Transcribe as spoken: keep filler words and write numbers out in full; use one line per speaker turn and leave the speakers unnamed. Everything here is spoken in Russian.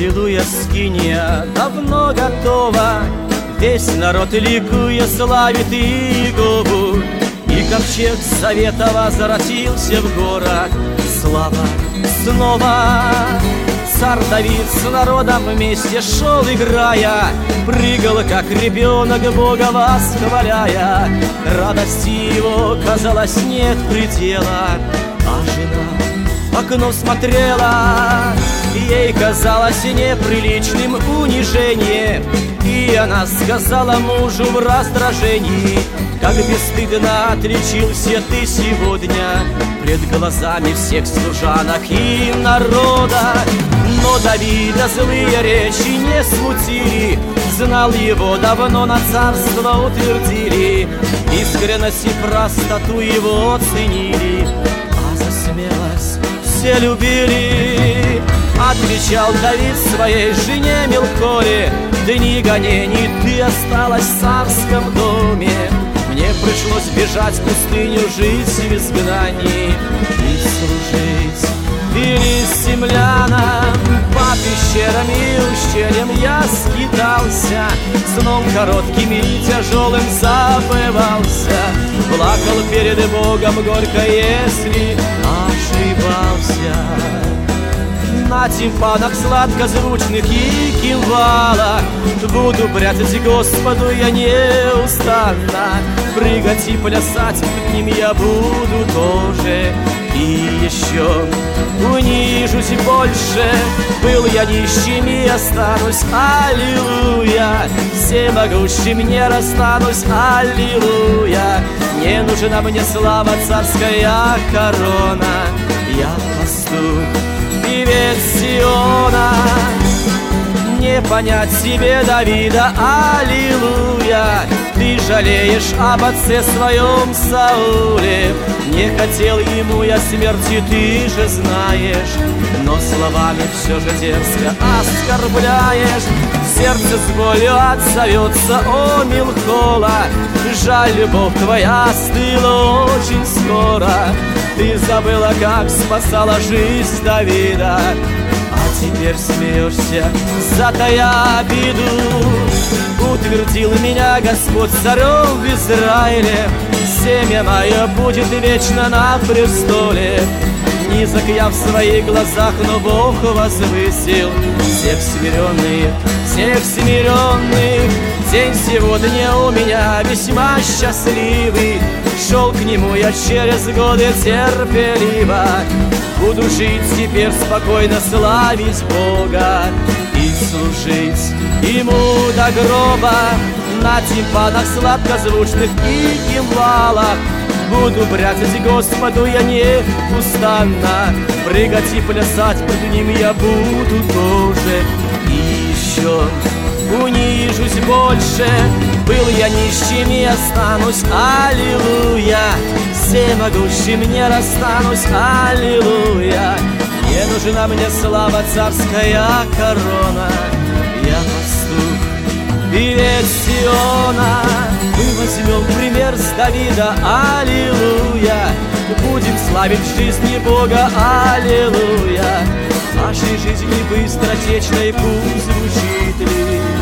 Аллилуйя, скиния давно готова, весь народ ликуя славит Иегову. И ковчег завета возвратился в город. Слава снова. Царь Давид с народом вместе шел, играя, прыгал, как ребенок, Бога восхваляя. Радости его, казалось, нет предела, а жена в окно смотрела. Ей казалось неприличным унижение, и она сказала мужу в раздражении: как бесстыдно отличился ты сегодня пред глазами всех служанок и народа. Но Давида злые речи не смутили, знал его давно, на царство утвердили. Искренность и простоту его оценили, а за смелость все любили. Отвечал Давид своей жене Милколе: дни гонений ты осталась в царском доме. Мне пришлось бежать в пустыню, жить в изгнании и служить филистимлянам. По пещерам и ущельям я скитался, сном коротким и тяжелым забывался. Плакал перед Богом горько, если ошибался. На тимпанах сладкозвучных и кимвалах буду прятать Господу я неустанно. Прыгать и плясать к ним я буду тоже. И еще унижусь больше. Был я нищим и останусь, аллилуйя. Всемогущим не расстанусь, аллилуйя. Не нужна мне слава, царская корона. Я пастух, певец Сиона. Не понять себе Давида, аллилуйя. Ты жалеешь об отце своем Сауле. Не хотел ему я смерти, ты же знаешь, но словами все же дерзко оскорбляешь. Сердце с болью отзовется, о Милкола. Жаль, любовь твоя остыла очень скоро. Ты забыла, как спасала жизнь Давида, а теперь смеешься, затая обиду. Утвердил меня Господь царем в Израиле. Семя мое будет вечно на престоле. Низок я в своих глазах, но Бог возвысил всех смиренных, всех смиренных. День сегодня у меня весьма счастливый. Шел к нему я через годы терпеливо. Буду жить теперь спокойно, славить Бога и служить Ему до гроба. На тимпанах сладкозвучных и кимвалах буду прятать Господу я неустанно. Прыгать и плясать пред Ним я буду тоже. И еще унижусь больше. Был я нищим и останусь, аллилуйя. Всемогущим не расстанусь, аллилуйя. Не нужна мне слава, царская корона. Я пастух, певец Сиона. Мы возьмем пример с Давида, аллилуйя. Будем славить в жизни Бога, аллилуйя. Нашей жизни быстротечной пусть звучит лишь